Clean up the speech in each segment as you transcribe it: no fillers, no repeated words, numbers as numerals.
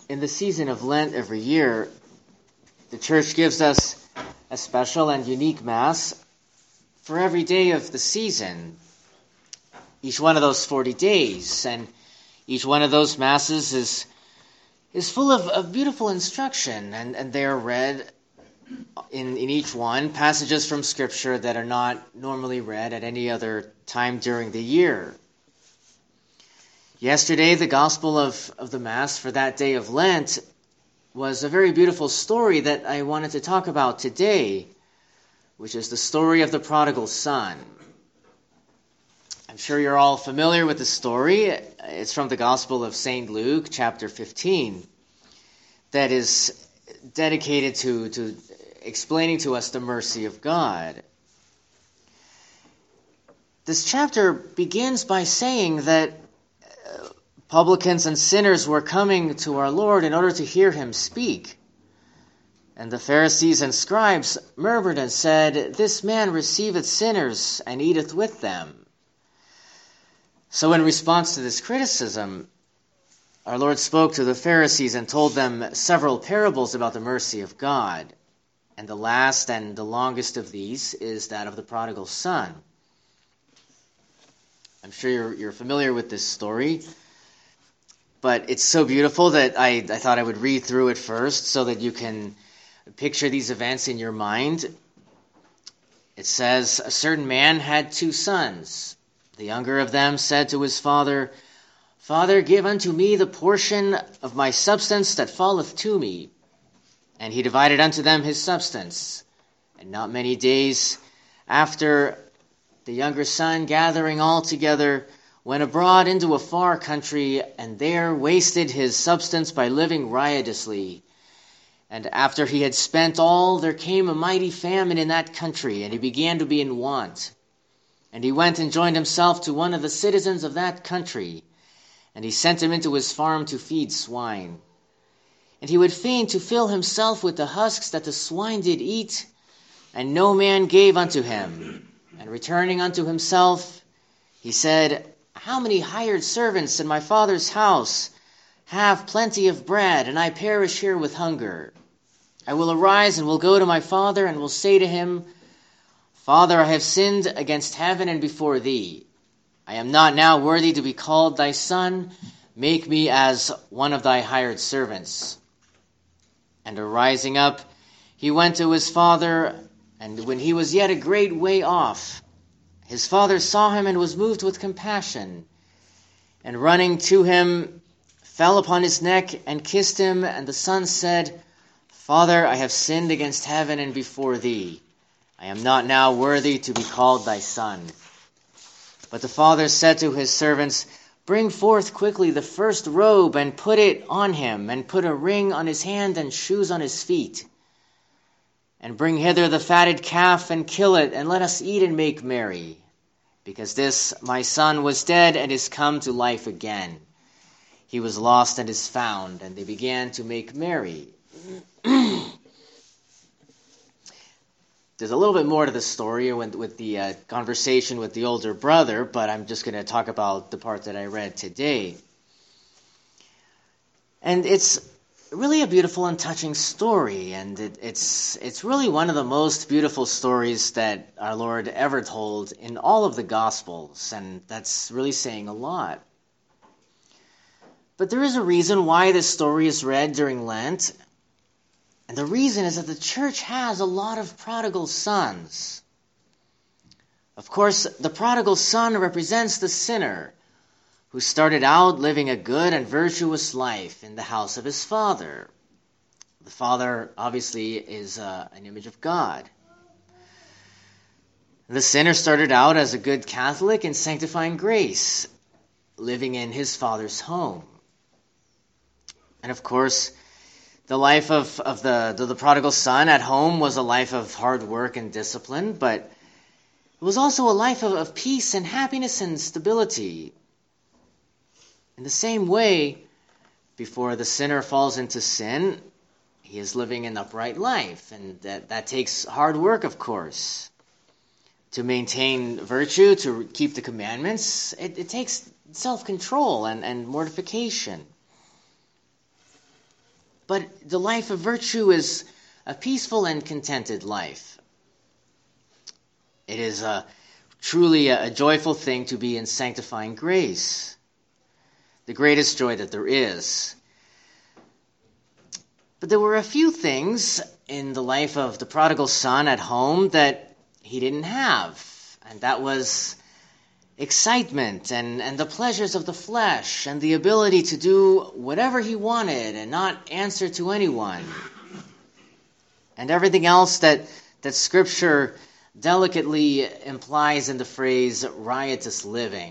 In the season of Lent every year, the Church gives us a special and unique Mass for every day of the season, each one of those 40 days. And each one of those Masses is full of beautiful instruction, and they are read in each one passages from Scripture that are not normally read at any other time during the year. Yesterday, the Gospel of the Mass for that day of Lent was a very beautiful story that I wanted to talk about today, which is the story of the prodigal son. I'm sure you're all familiar with the story. It's from the Gospel of St. Luke, chapter 15, that is dedicated to explaining to us the mercy of God. This chapter begins by saying that publicans and sinners were coming to our Lord in order to hear him speak. And the Pharisees and scribes murmured and said, "This man receiveth sinners and eateth with them." So in response to this criticism, our Lord spoke to the Pharisees and told them several parables about the mercy of God. And the last and the longest of these is that of the prodigal son. I'm sure you're familiar with this story, but it's so beautiful that I thought I would read through it first so that you can picture these events in your mind. It says, "A certain man had 2 sons. The younger of them said to his father, 'Father, give unto me the portion of my substance that falleth to me.' And he divided unto them his substance. And not many days after, the younger son, gathering all together, went abroad into a far country, and there wasted his substance by living riotously. And after he had spent all, there came a mighty famine in that country, and he began to be in want. And he went and joined himself to one of the citizens of that country, and he sent him into his farm to feed swine. And he would fain to fill himself with the husks that the swine did eat, and no man gave unto him. And returning unto himself, he said, How many hired servants in my father's house have plenty of bread, and I perish here with hunger? I will arise and will go to my father, and will say to him, Father, I have sinned against heaven and before thee. I am not now worthy to be called thy son. Make me as one of thy hired servants. And arising up, he went to his father, and when he was yet a great way off, his father saw him and was moved with compassion, and running to him, fell upon his neck and kissed him. And the son said, Father, I have sinned against heaven and before thee. I am not now worthy to be called thy son. But the father said to his servants, Bring forth quickly the first robe, and put it on him, and put a ring on his hand and shoes on his feet. And bring hither the fatted calf, and kill it, and let us eat and make merry. Because this my son was dead, and is come to life again. He was lost and is found. And they began to make merry. There's a little bit more to the story with the conversation with the older brother, but I'm just going to talk about the part that I read today. And it's really a beautiful and touching story, and it's really one of the most beautiful stories that our Lord ever told in all of the Gospels, and that's really saying a lot. But there is a reason why this story is read during Lent. And the reason is that the church has a lot of prodigal sons. Of course, the prodigal son represents the sinner who started out living a good and virtuous life in the house of his father. The father, obviously, is an image of God. The sinner started out as a good Catholic in sanctifying grace, living in his father's home. And of course, the life of the prodigal son at home was a life of hard work and discipline, but it was also a life of peace and happiness and stability. In the same way, before the sinner falls into sin, he is living an upright life, and that takes hard work, of course. To maintain virtue, to keep the commandments, it takes self-control and mortification. But the life of virtue is a peaceful and contented life. It is truly a joyful thing to be in sanctifying grace, the greatest joy that there is. But there were a few things in the life of the prodigal son at home that he didn't have, and that was excitement and the pleasures of the flesh and the ability to do whatever he wanted and not answer to anyone, and everything else that Scripture delicately implies in the phrase riotous living.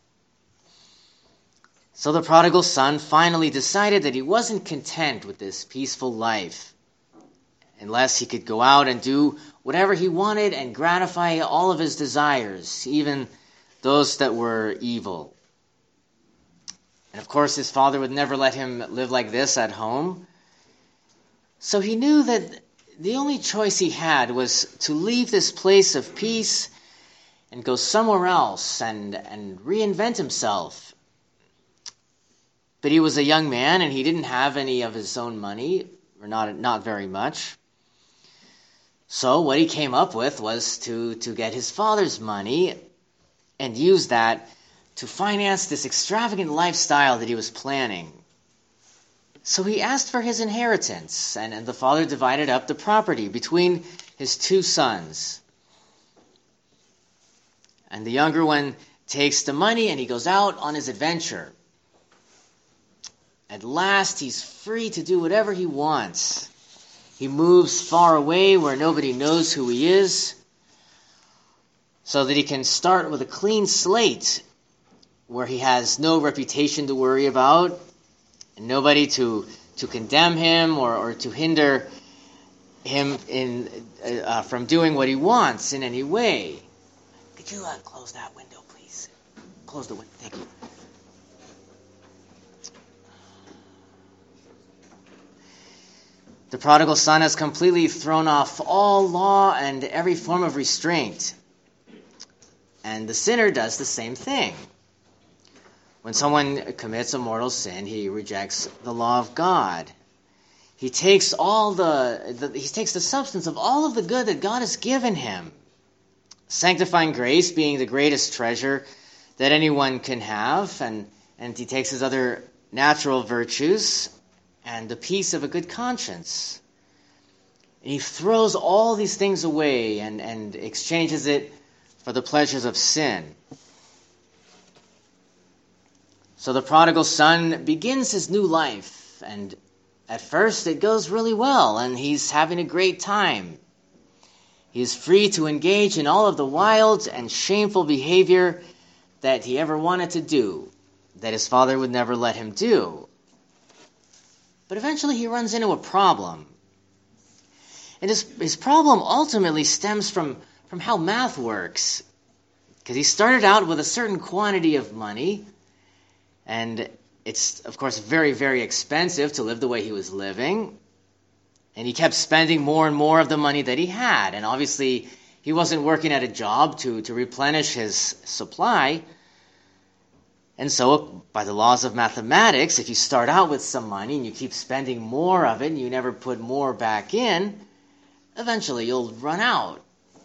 So the prodigal son finally decided that he wasn't content with this peaceful life unless he could go out and do whatever he wanted and gratify all of his desires, even those that were evil. And of course, his father would never let him live like this at home. So he knew that the only choice he had was to leave this place of peace and go somewhere else and reinvent himself. But he was a young man and he didn't have any of his own money, or not very much. So what he came up with was to get his father's money and use that to finance this extravagant lifestyle that he was planning. So he asked for his inheritance, and the father divided up the property between his two sons. And the younger one takes the money and he goes out on his adventure. At last, he's free to do whatever he wants. He moves far away where nobody knows who he is, so that he can start with a clean slate where he has no reputation to worry about, and nobody to condemn him or to hinder him from doing what he wants in any way. Could you close that window, please? Close the window. Thank you. The prodigal son has completely thrown off all law and every form of restraint. And the sinner does the same thing. When someone commits a mortal sin, he rejects the law of God. He takes the substance of all of the good that God has given him. Sanctifying grace being the greatest treasure that anyone can have, and he takes his other natural virtues and the peace of a good conscience. And he throws all these things away and exchanges it for the pleasures of sin. So the prodigal son begins his new life, and at first it goes really well, and he's having a great time. He is free to engage in all of the wild and shameful behavior that he ever wanted to do, that his father would never let him do. But eventually he runs into a problem. And his problem ultimately stems from how math works. Because he started out with a certain quantity of money, and it's, of course, very, very expensive to live the way he was living. And he kept spending more and more of the money that he had. And obviously, he wasn't working at a job to replenish his supply. And so, by the laws of mathematics, if you start out with some money and you keep spending more of it and you never put more back in, eventually you'll run out.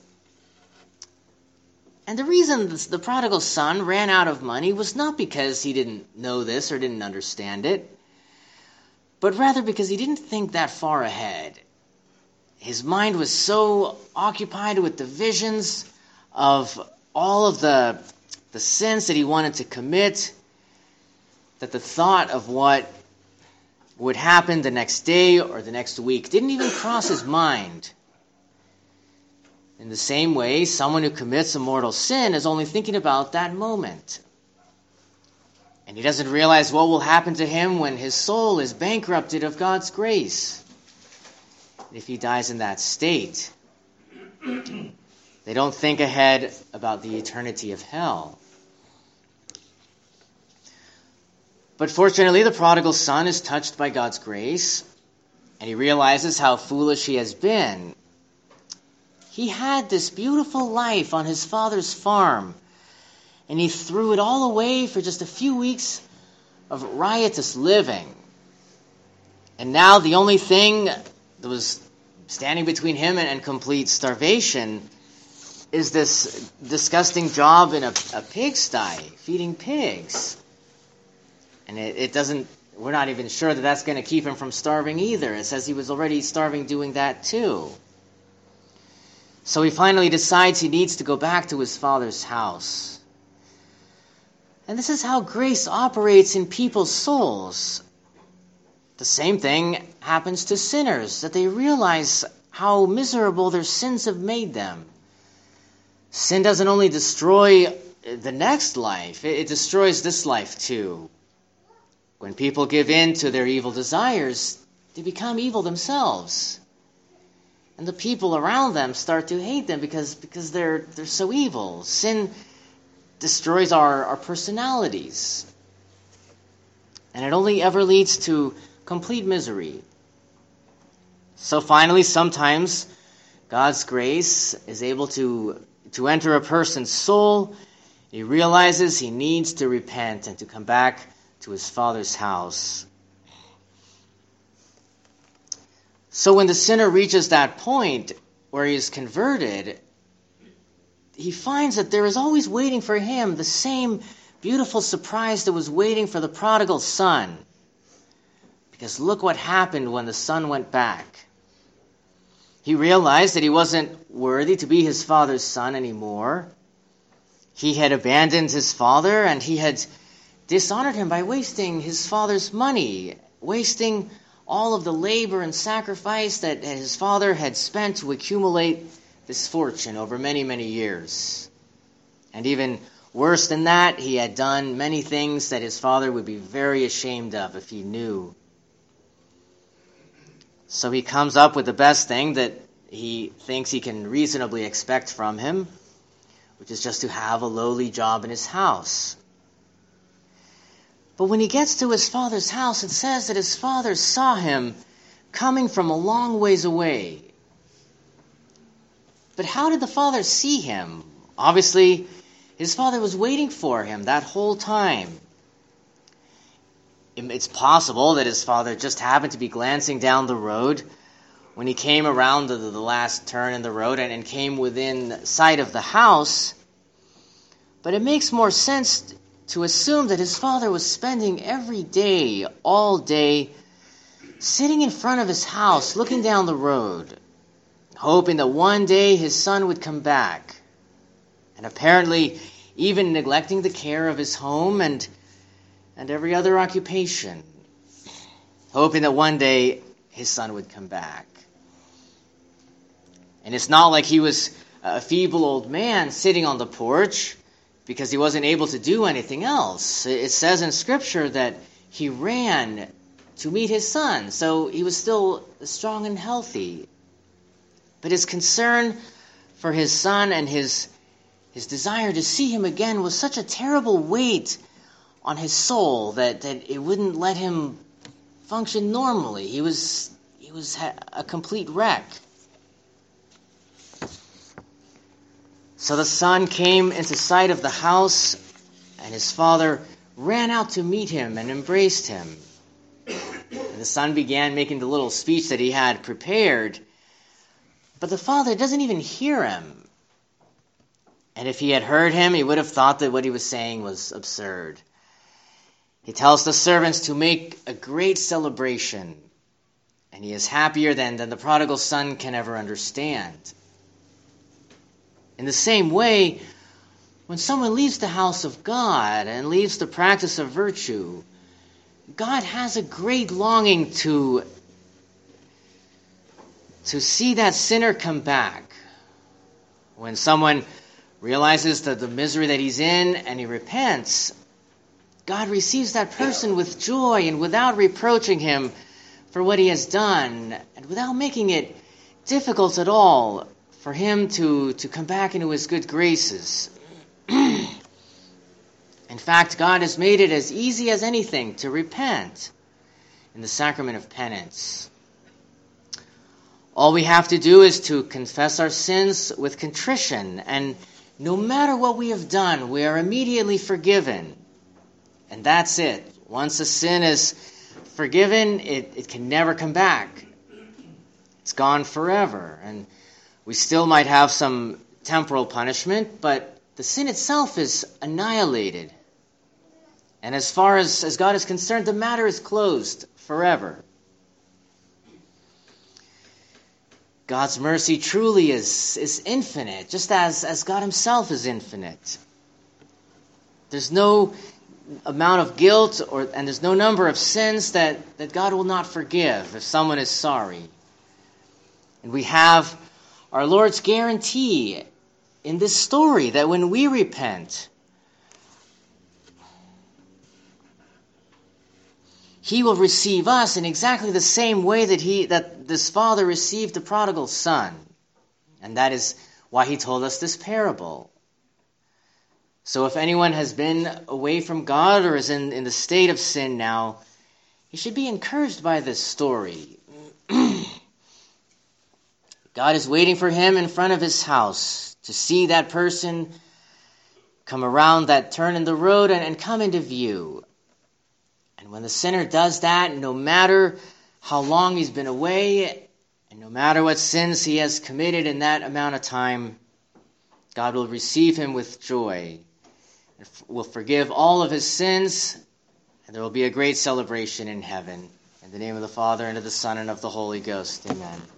And the reason the prodigal son ran out of money was not because he didn't know this or didn't understand it, but rather because he didn't think that far ahead. His mind was so occupied with the visions of all of the sins that he wanted to commit, that the thought of what would happen the next day or the next week didn't even cross his mind. In the same way, someone who commits a mortal sin is only thinking about that moment. And he doesn't realize what will happen to him when his soul is bankrupted of God's grace. If he dies in that state, they don't think ahead about the eternity of hell. But fortunately, the prodigal son is touched by God's grace, and he realizes how foolish he has been. He had this beautiful life on his father's farm, and he threw it all away for just a few weeks of riotous living. And now the only thing that was standing between him and complete starvation is this disgusting job in a pigsty, feeding pigs. And it doesn't, we're not even sure that that's going to keep him from starving either. It says he was already starving doing that too. So he finally decides he needs to go back to his father's house. And this is how grace operates in people's souls. The same thing happens to sinners, that they realize how miserable their sins have made them. Sin doesn't only destroy the next life, it destroys this life too. When people give in to their evil desires, they become evil themselves. And the people around them start to hate them because they're so evil. Sin destroys our personalities. And it only ever leads to complete misery. So finally, sometimes God's grace is able to enter a person's soul. He realizes he needs to repent and to come back to his father's house. So when the sinner reaches that point where he is converted, he finds that there is always waiting for him the same beautiful surprise that was waiting for the prodigal son. Because look what happened when the son went back. He realized that he wasn't worthy to be his father's son anymore. He had abandoned his father, and he had dishonored him by wasting his father's money, wasting all of the labor and sacrifice that his father had spent to accumulate this fortune over many, many years. And even worse than that, he had done many things that his father would be very ashamed of if he knew. So he comes up with the best thing that he thinks he can reasonably expect from him, which is just to have a lowly job in his house. But when he gets to his father's house, it says that his father saw him coming from a long ways away. But how did the father see him? Obviously, his father was waiting for him that whole time. It's possible that his father just happened to be glancing down the road when he came around the last turn in the road and came within sight of the house. But it makes more sense to assume that his father was spending every day, all day, sitting in front of his house, looking down the road, hoping that one day his son would come back, and apparently even neglecting the care of his home and every other occupation, hoping that one day his son would come back. And it's not like he was a feeble old man sitting on the porch because he wasn't able to do anything else. It says in Scripture that he ran to meet his son, so he was still strong and healthy. But his concern for his son and his desire to see him again was such a terrible weight on his soul that it wouldn't let him function normally. He was a complete wreck. So the son came into sight of the house, and his father ran out to meet him and embraced him. And the son began making the little speech that he had prepared, but the father doesn't even hear him. And if he had heard him, he would have thought that what he was saying was absurd. He tells the servants to make a great celebration, and he is happier than the prodigal son can ever understand. In the same way, when someone leaves the house of God and leaves the practice of virtue, God has a great longing to see that sinner come back. When someone realizes that the misery that he's in and he repents, God receives that person with joy and without reproaching him for what he has done, and without making it difficult at all for him to come back into his good graces. In fact, God has made it as easy as anything to repent in the sacrament of penance. All we have to do is to confess our sins with contrition, and no matter what we have done, we are immediately forgiven. And that's it. Once a sin is forgiven, it can never come back. It's gone forever. And we still might have some temporal punishment, but the sin itself is annihilated. And as far as God is concerned, the matter is closed forever. God's mercy truly is infinite, just as God himself is infinite. There's no amount of guilt and there's no number of sins that God will not forgive if someone is sorry. And we have our Lord's guarantee in this story that when we repent, he will receive us in exactly the same way that this father received the prodigal son. And that is why he told us this parable. So if anyone has been away from God or is in the state of sin now, he should be encouraged by this story. God is waiting for him in front of his house to see that person come around that turn in the road and come into view. And when the sinner does that, no matter how long he's been away, and no matter what sins he has committed in that amount of time, God will receive him with joy, and will forgive all of his sins, and there will be a great celebration in heaven. In the name of the Father, and of the Son, and of the Holy Ghost. Amen.